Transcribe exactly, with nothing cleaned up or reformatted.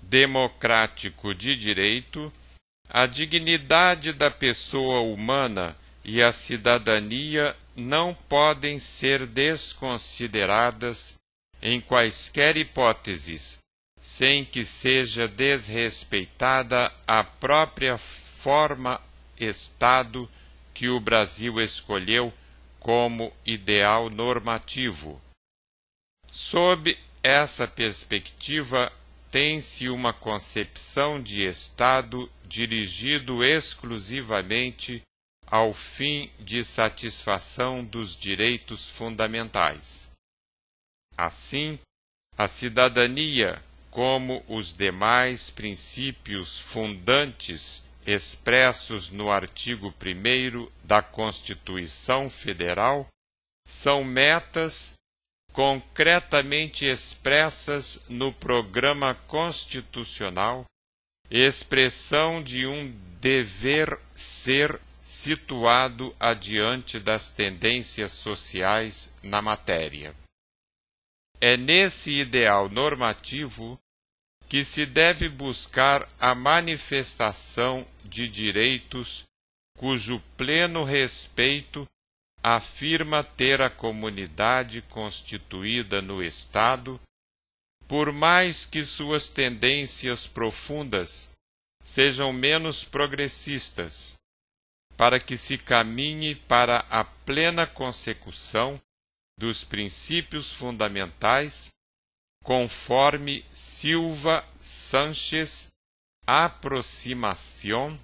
democrático de direito, a dignidade da pessoa humana e a cidadania não podem ser desconsideradas em quaisquer hipóteses, sem que seja desrespeitada a própria forma Estado que o Brasil escolheu como ideal normativo. Sob essa perspectiva, tem-se uma concepção de Estado dirigido exclusivamente ao fim de satisfação dos direitos fundamentais. Assim, a cidadania, como os demais princípios fundantes expressos no artigo primeiro da Constituição Federal, são metas concretamente expressas no Programa Constitucional, expressão de um dever ser situado adiante das tendências sociais na matéria. É nesse ideal normativo que se deve buscar a manifestação de direitos cujo pleno respeito afirma ter a comunidade constituída no Estado, por mais que suas tendências profundas sejam menos progressistas, para que se caminhe para a plena consecução dos princípios fundamentais, conforme Silva Sánchez Aproximación